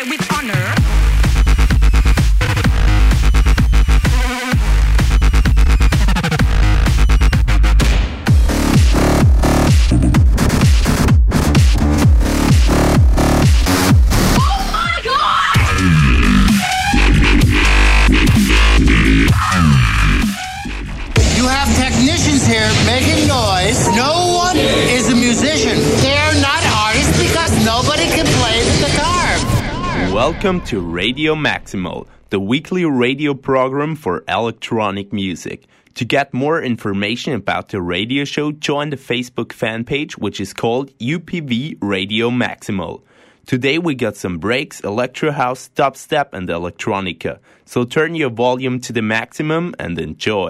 with honor. You have technicians here making noise. No one is a musician. They're not artists because nobody can play the guitar. Welcome to Radio Maximal, the weekly radio program for electronic music. To get more information about the radio show, join the Facebook fan page, which is called UPV Radio Maximal. Today we got some breaks, electro house, dubstep, and electronica. So turn your volume to the maximum and enjoy.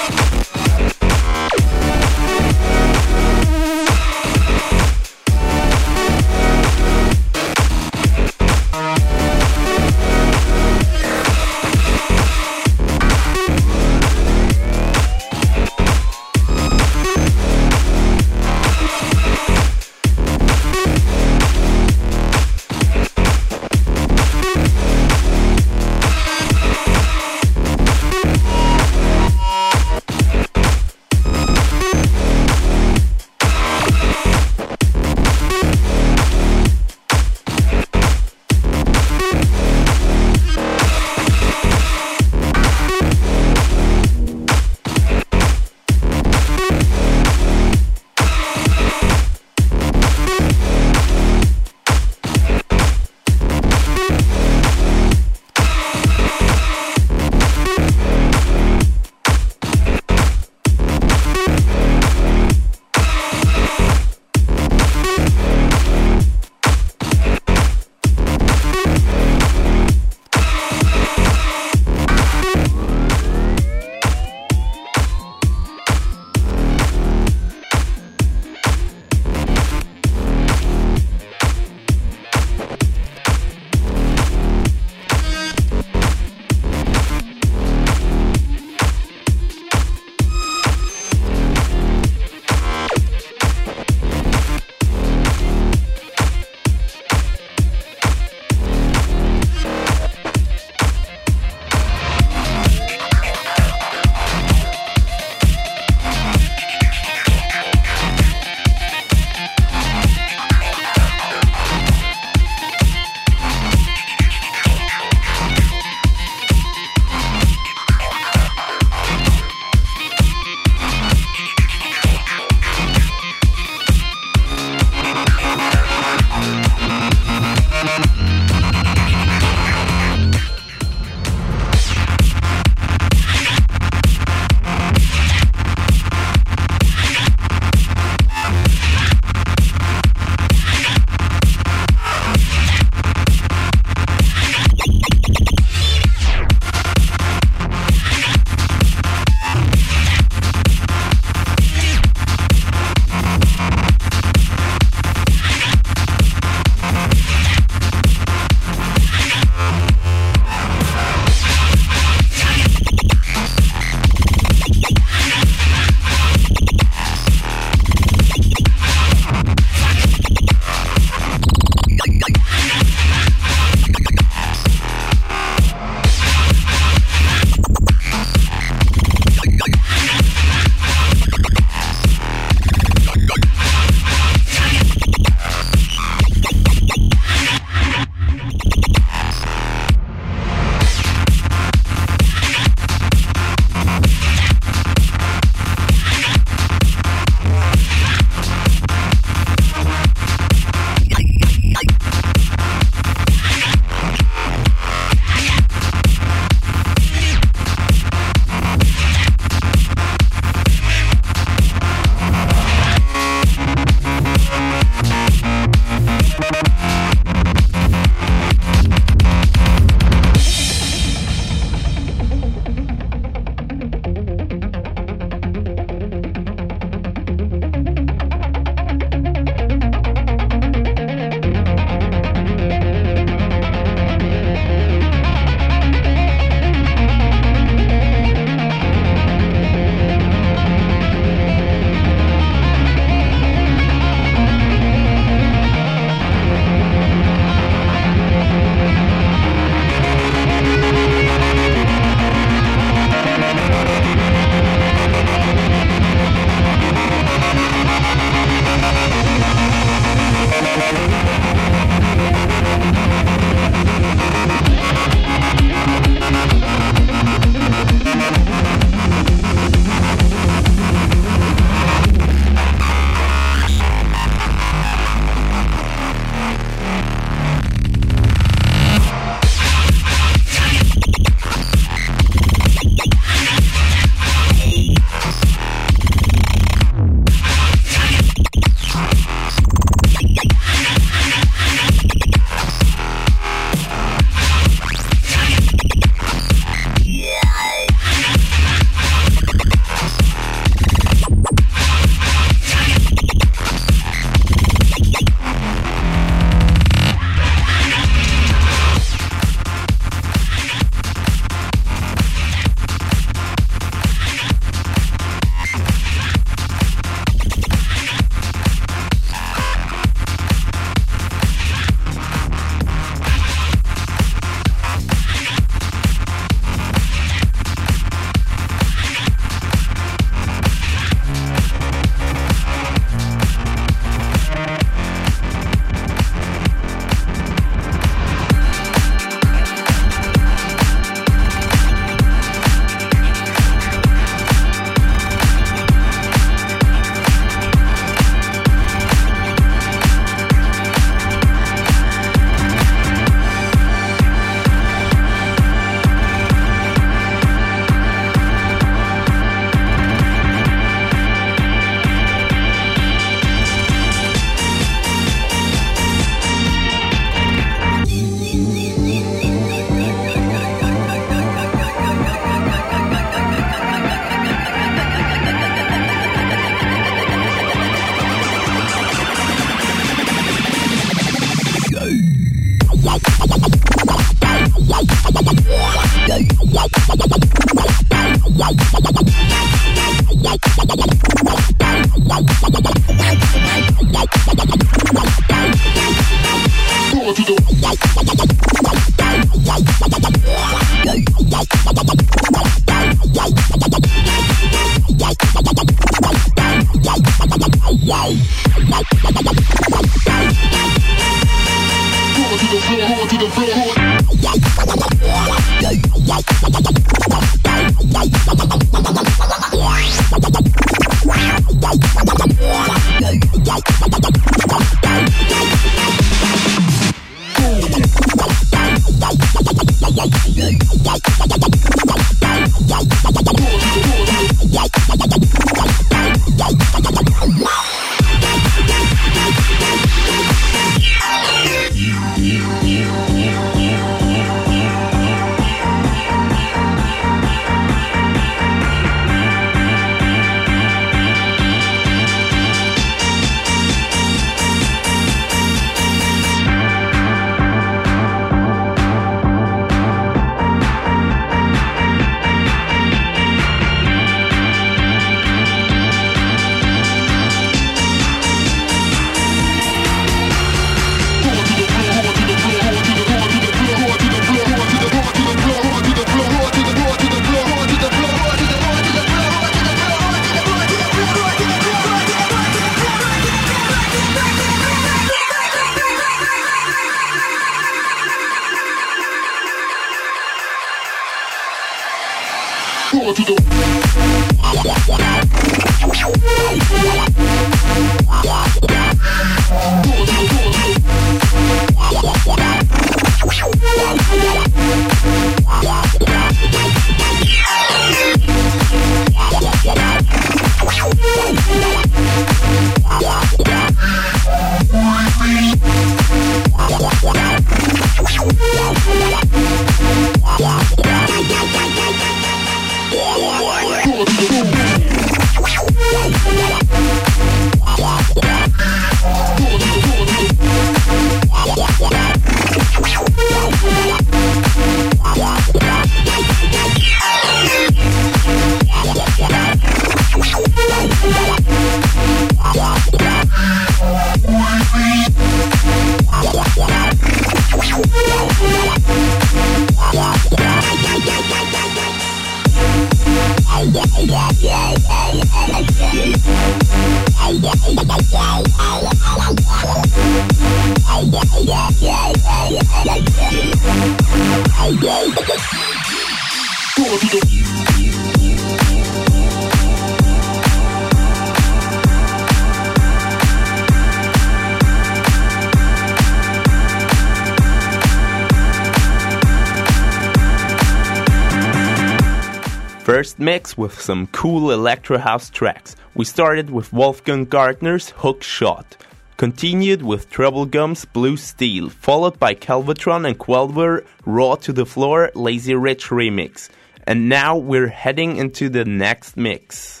First mix with some cool electro house tracks. We started with Wolfgang Gardner's Hook Shot, continued with Troublegum's Blue Steel, followed by Kelvotron and Quelver Raw to the Floor Lazy Rich remix. And now we're heading into the next mix.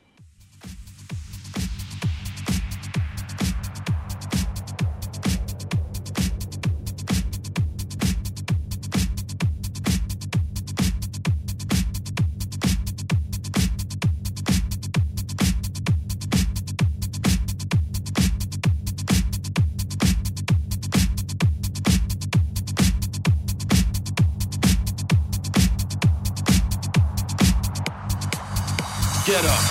Get up.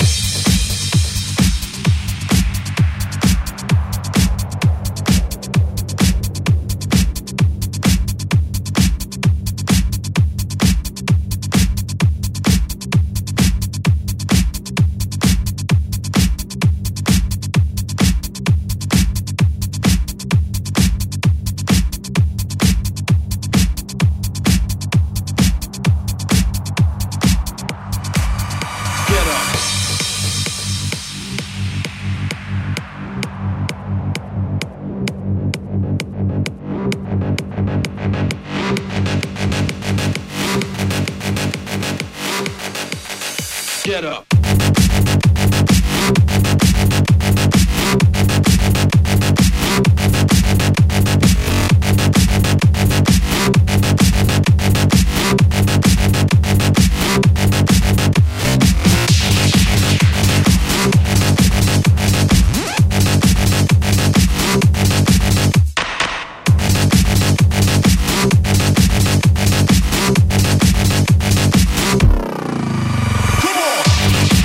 Get up. Come on.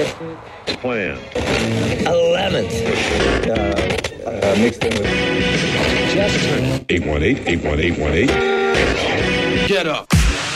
Texas. Plan. 11th. Mixed in with Jester. 818-818-18. Get up.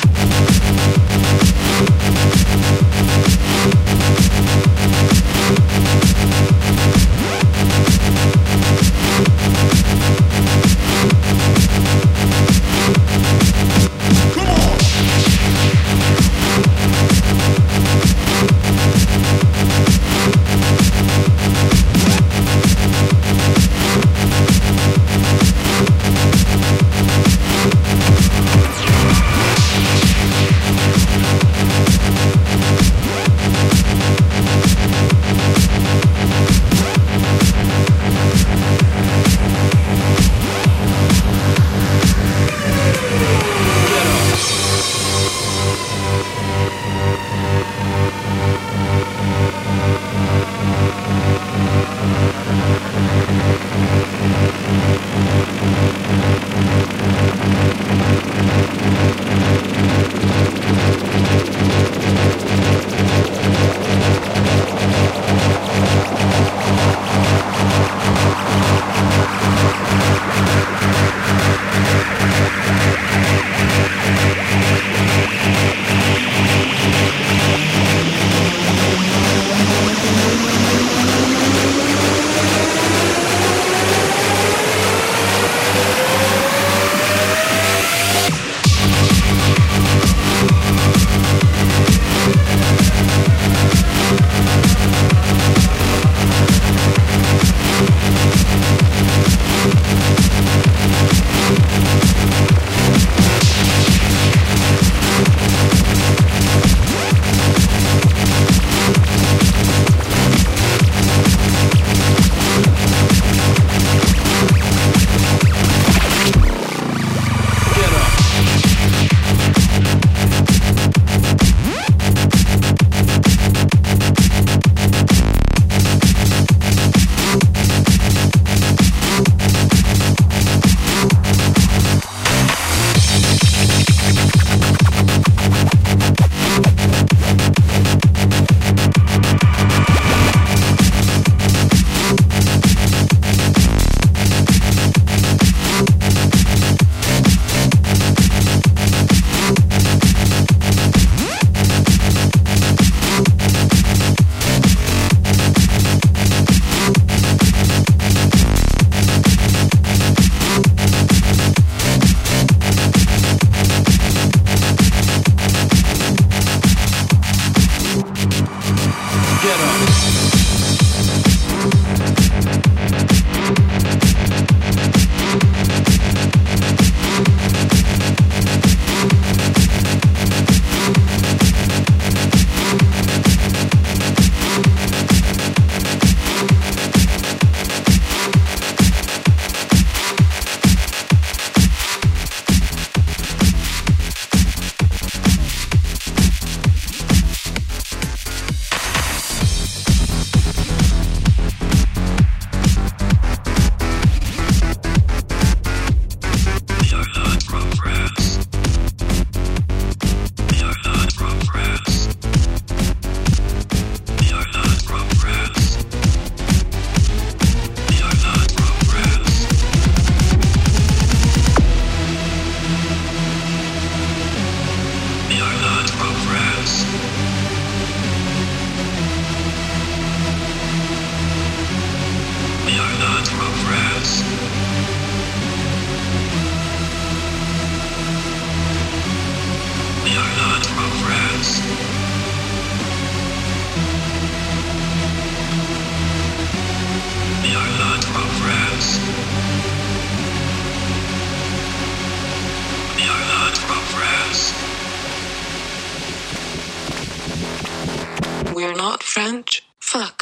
We're not French. Fuck.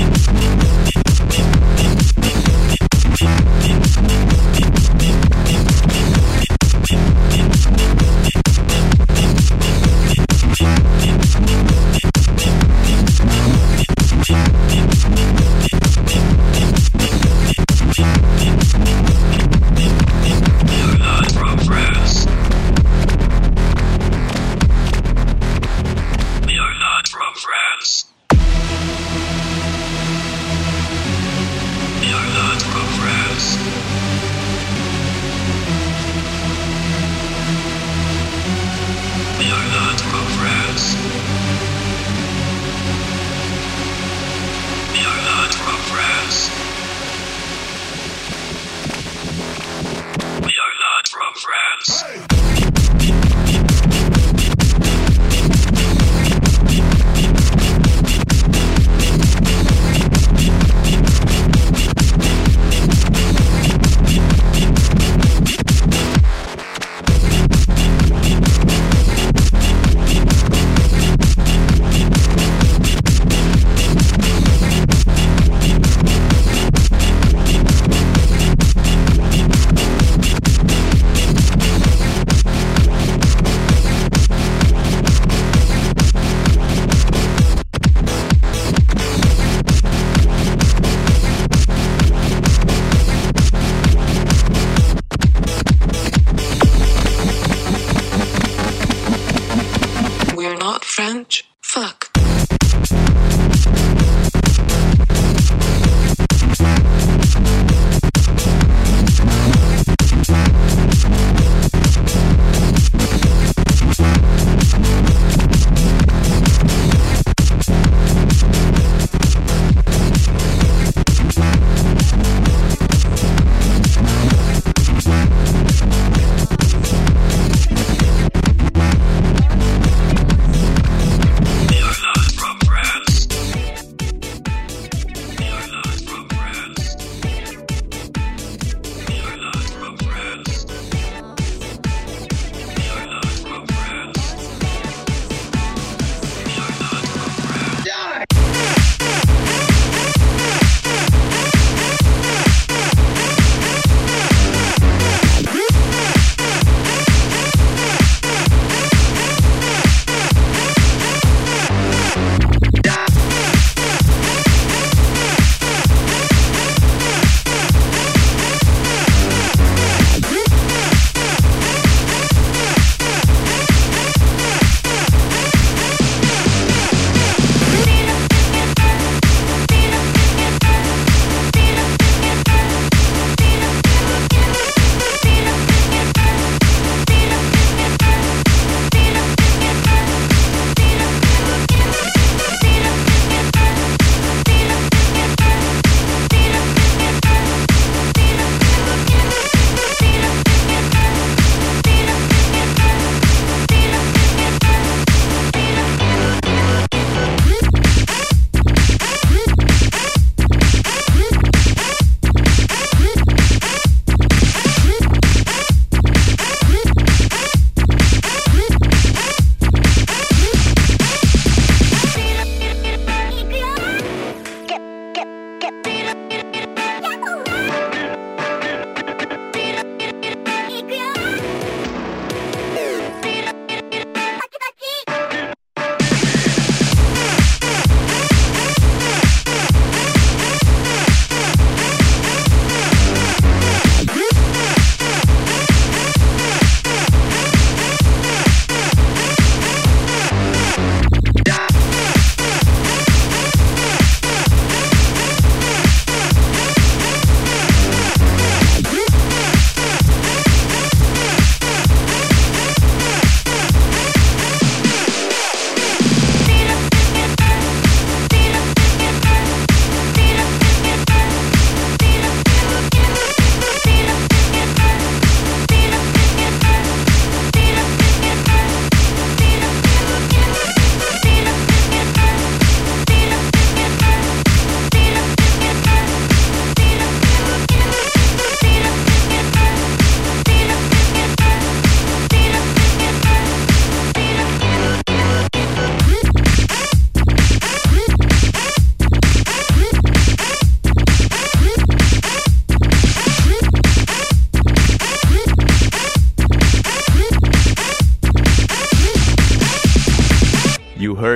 Fuck.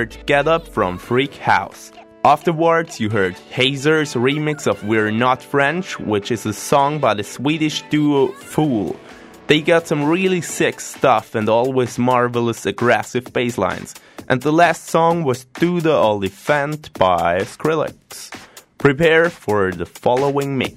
heard Get Up from Freak House. Afterwards, you heard Hazer's remix of We're Not French, which is a song by the Swedish duo Fool. They got some really sick stuff and always marvelous aggressive bass lines. And the last song was Do the Oliphant by Skrillex. Prepare for the following mix.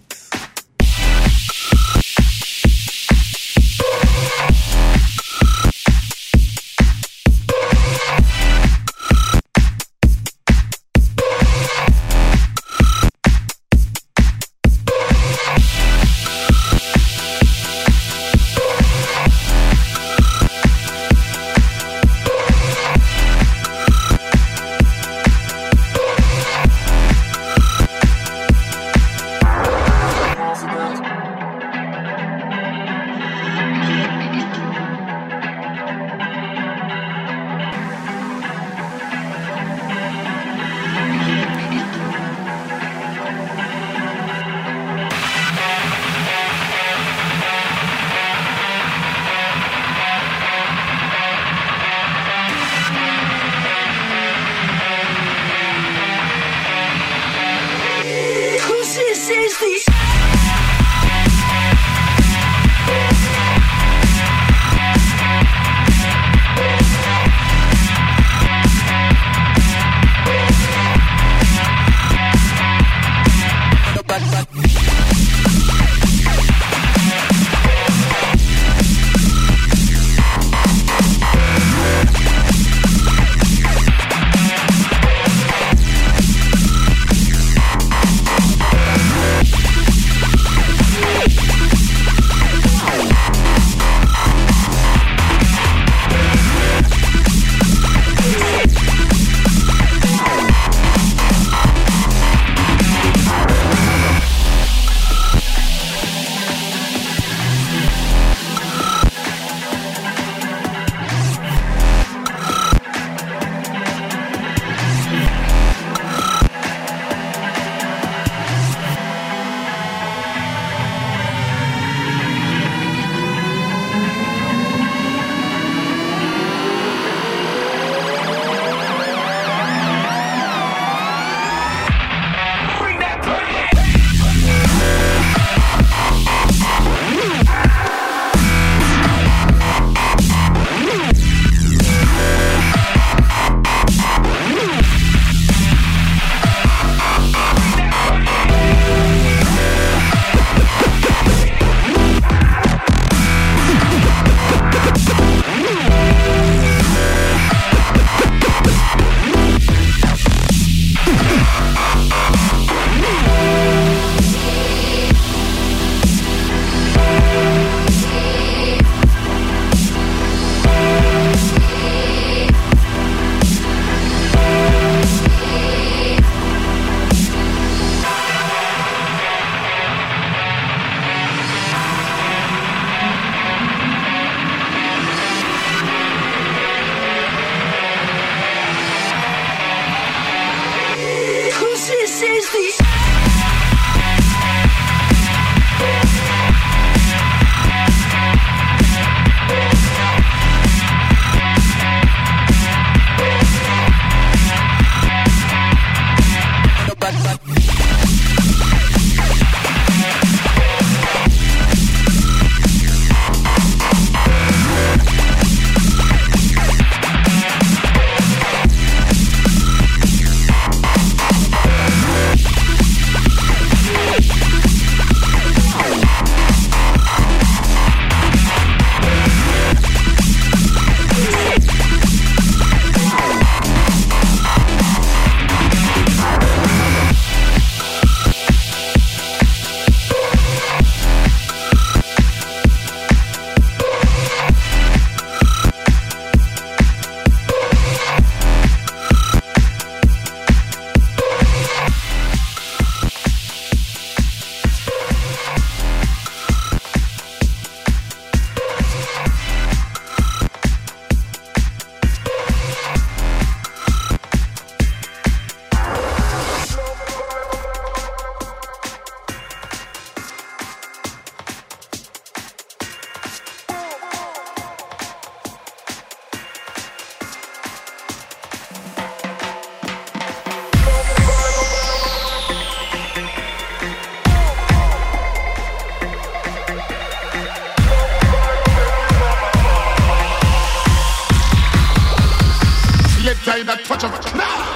touch of class.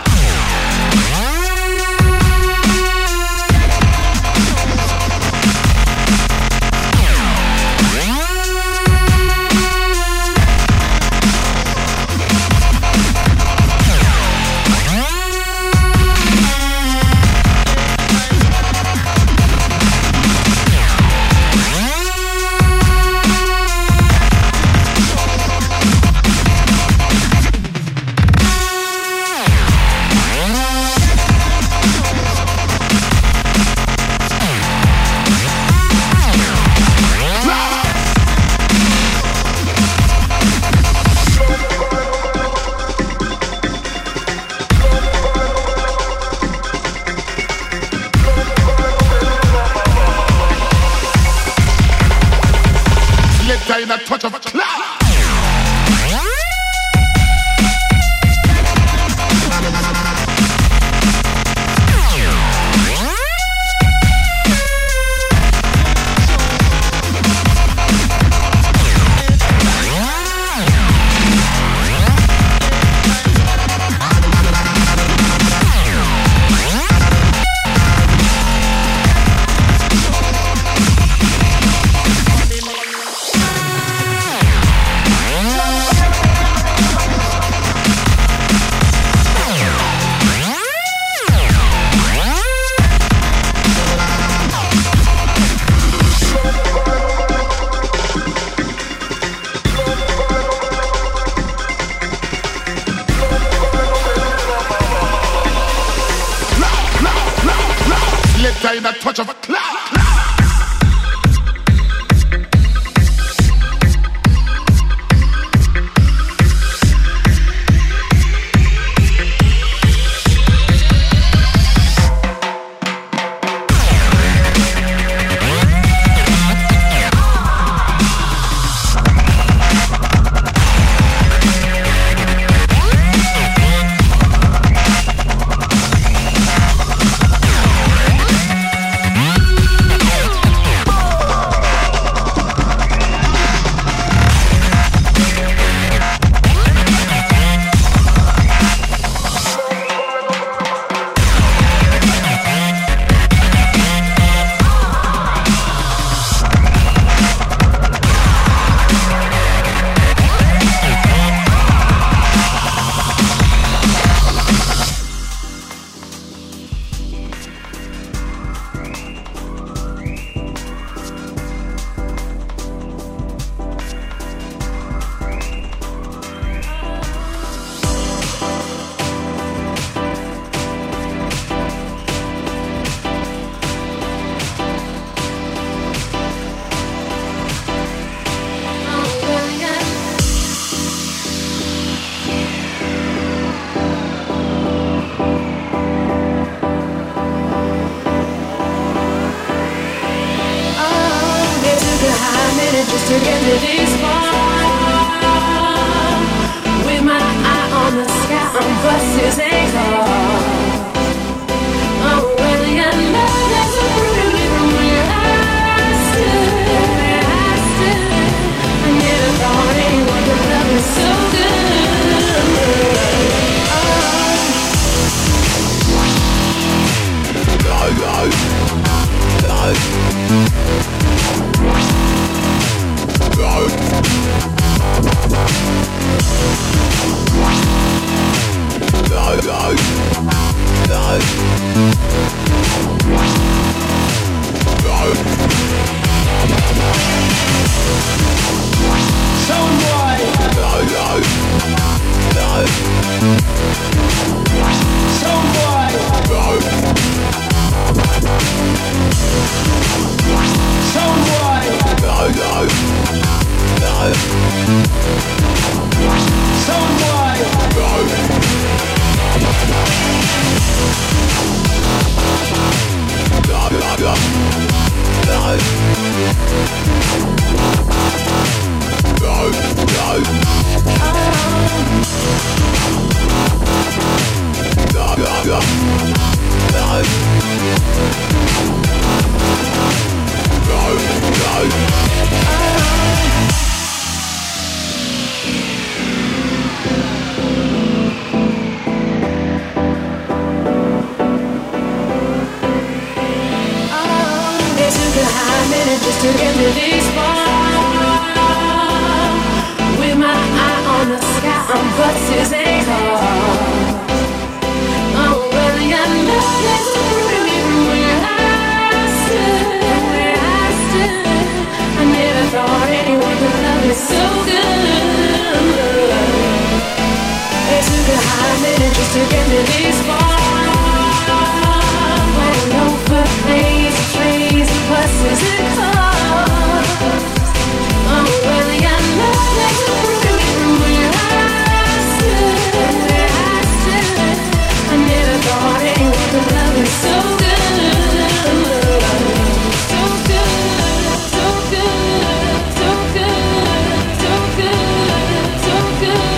In a touch of class. In a touch of a class. Just to get to this far, with my eye on the sky, on buses and cars. Oh, well, you know there's a beauty from where I stood. I never thought anyone could love me so good. just to get me this far. With my eye on the sky, on buses and cars. Oh, well, you know there's a room from where I stood. I never thought anyone could love me so good. It took a hot minute just to get me this far. Going over planes, trains, buses and cars. Oh, well, you know there's a room from where I stood. I never thought anyone could love me so good. So good, so good, so good, so good, so good.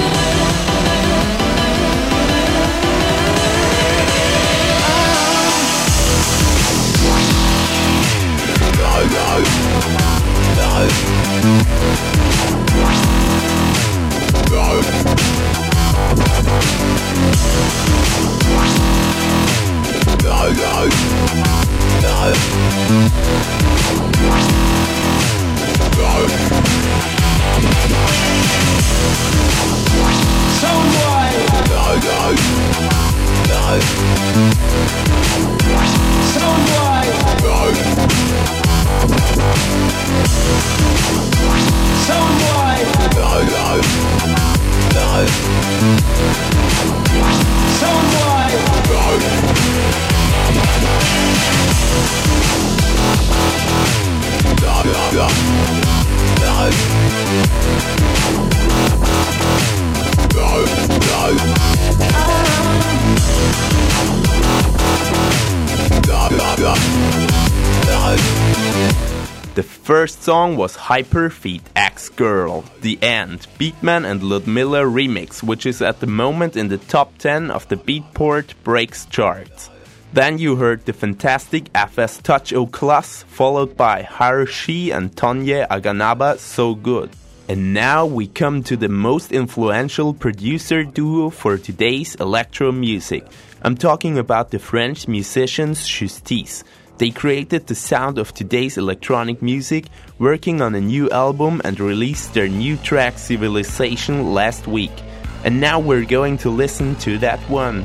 The first song was Hyper feat. X-Girl, The End, Beatman and Ludmilla remix, which is at the moment in the top 10 of the Beatport Breaks charts. Then you heard the fantastic FS Touch O Class, followed by Harushi and Tonye Aganaba, So Good. And now we come to the most influential producer duo for today's electro music. I'm talking about the French musicians Justice. They created the sound of today's electronic music, working on a new album and released their new track Civilization last week. And now we're going to listen to that one.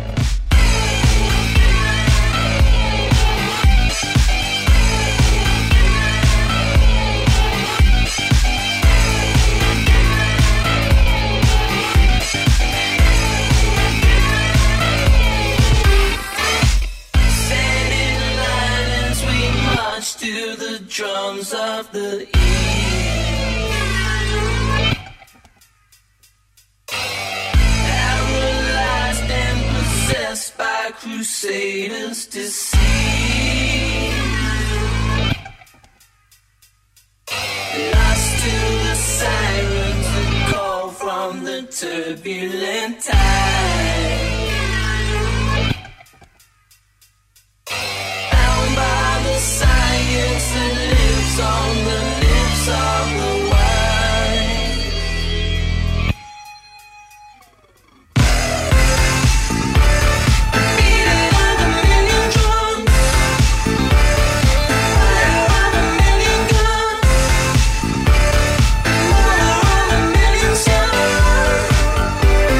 To the drums of the east, paralyzed and possessed by crusaders to see, lost to the sirens that call from the turbulent tide. Science that lives on the lips of the wild. Beating of a million drums, fire of a million guns, mother of a million suns.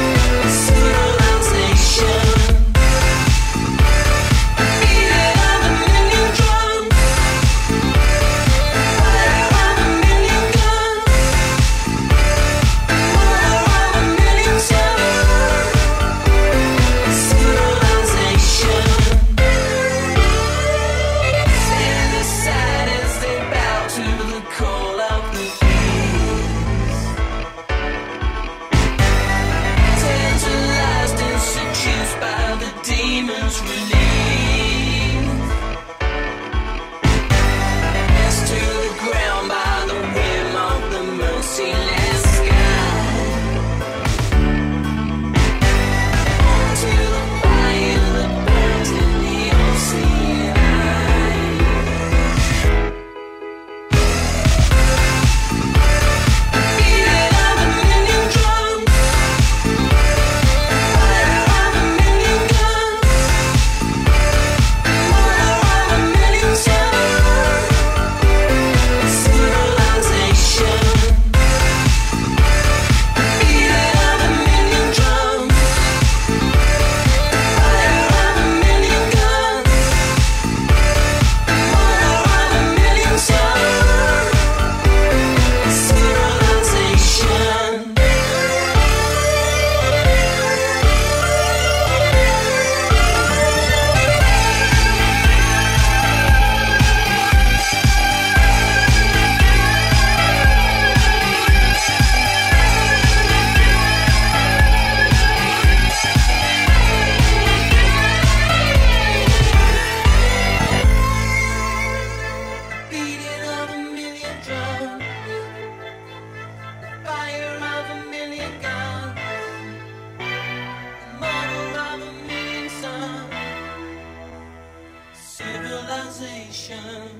civilization.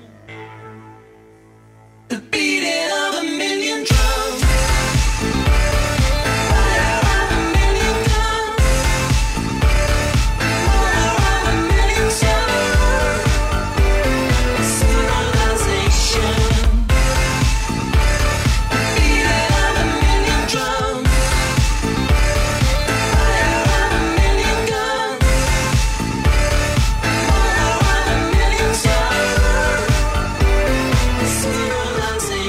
The beating of a million drums. Fire of a million guns. War of a million suns. Civilization. The beating of a million drums. Fire of a million guns. War of a million suns. Civilization.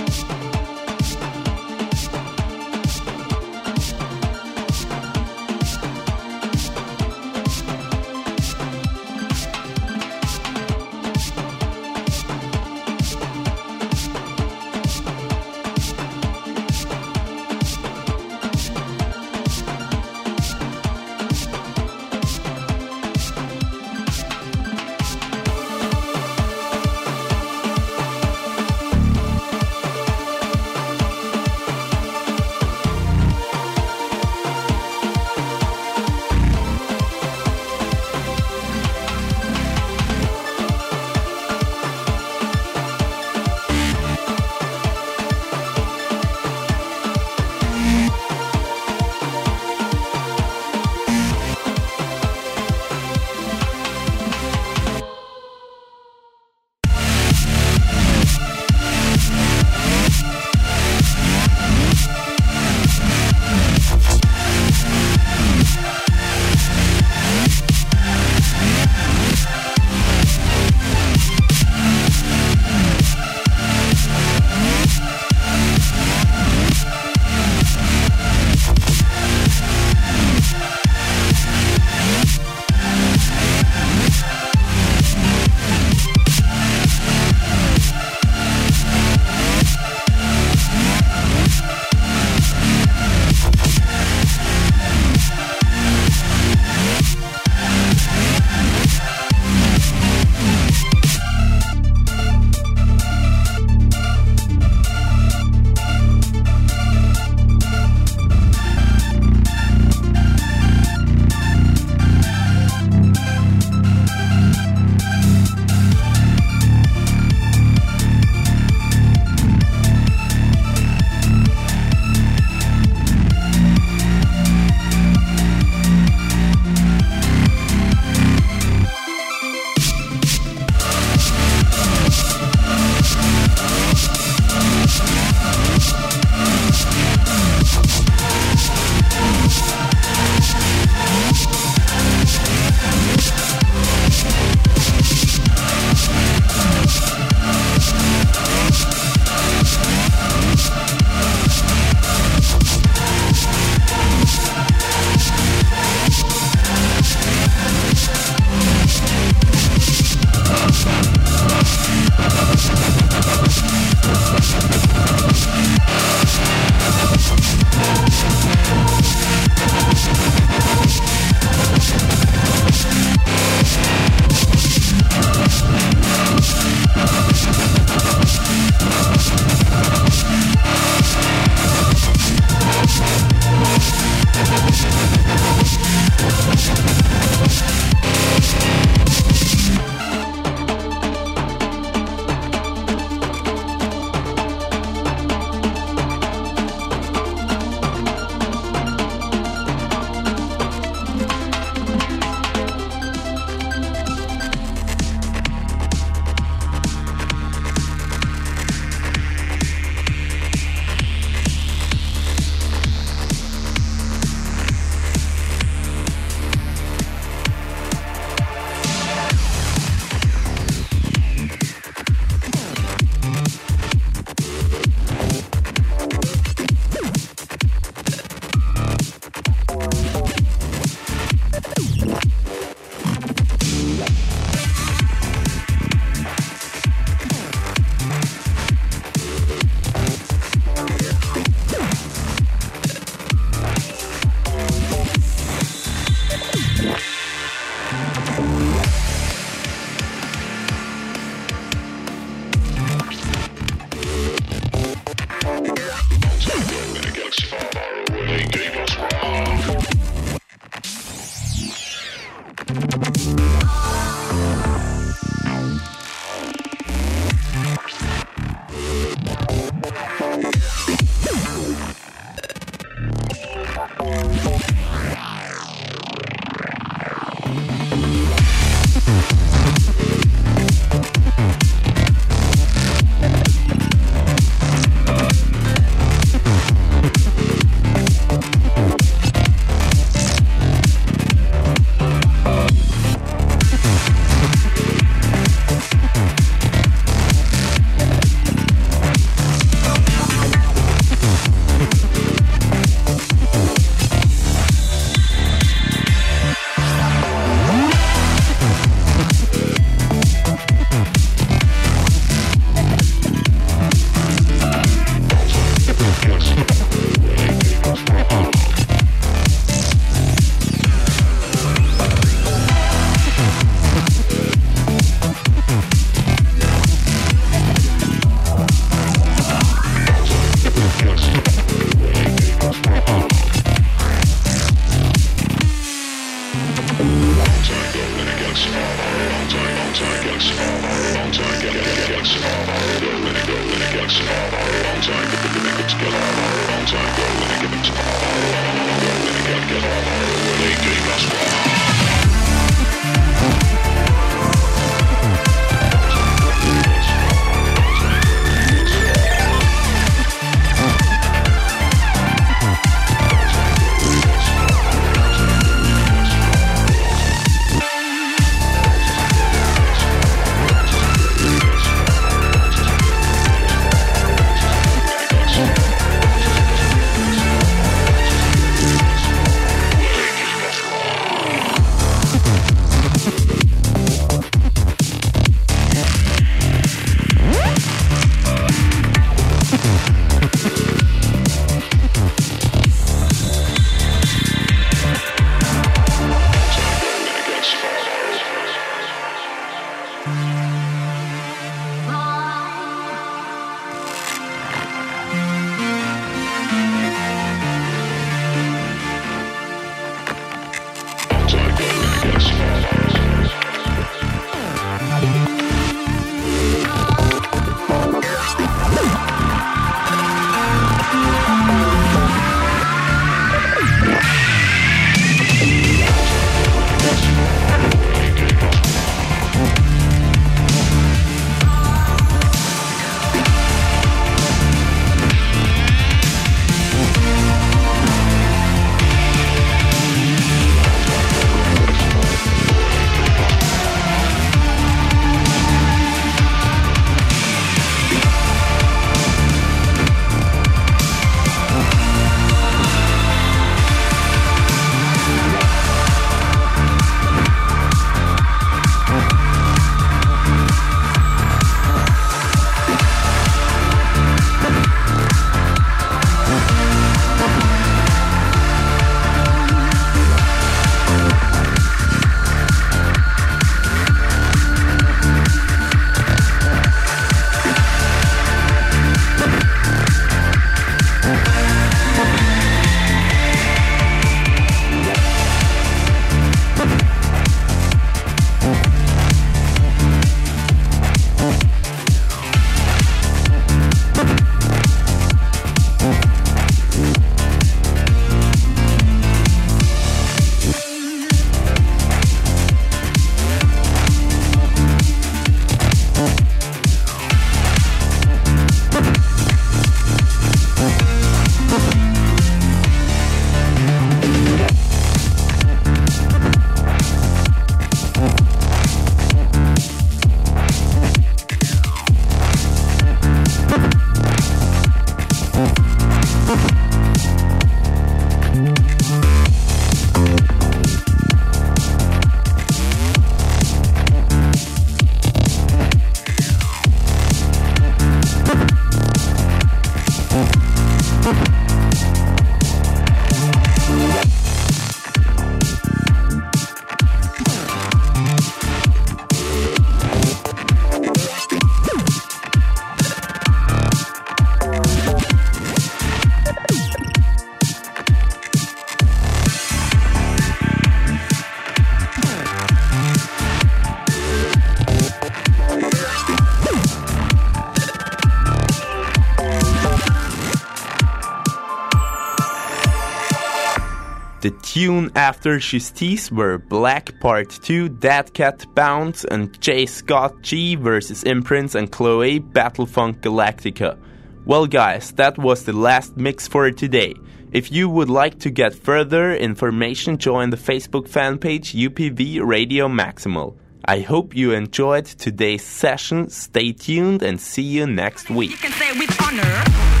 The tune after Justice were Black Part 2, Dead Cat Bounce, and J. Scott G vs. Imprints and Chloe Battle Funk Galactica. Well guys, that was the last mix for today. If you would like to get further information, join the Facebook fan page UPV Radio Maximal. I hope you enjoyed today's session. Stay tuned and see you next week. You can say with honor.